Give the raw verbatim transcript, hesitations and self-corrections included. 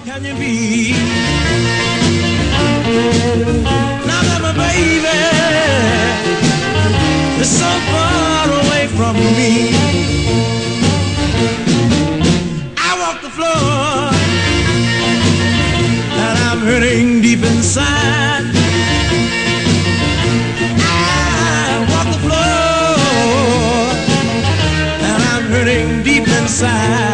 can you be? Now that my baby is so far away from me, I walk the floor and I'm hurting deep inside. I walk the floor and I'm hurting deep inside.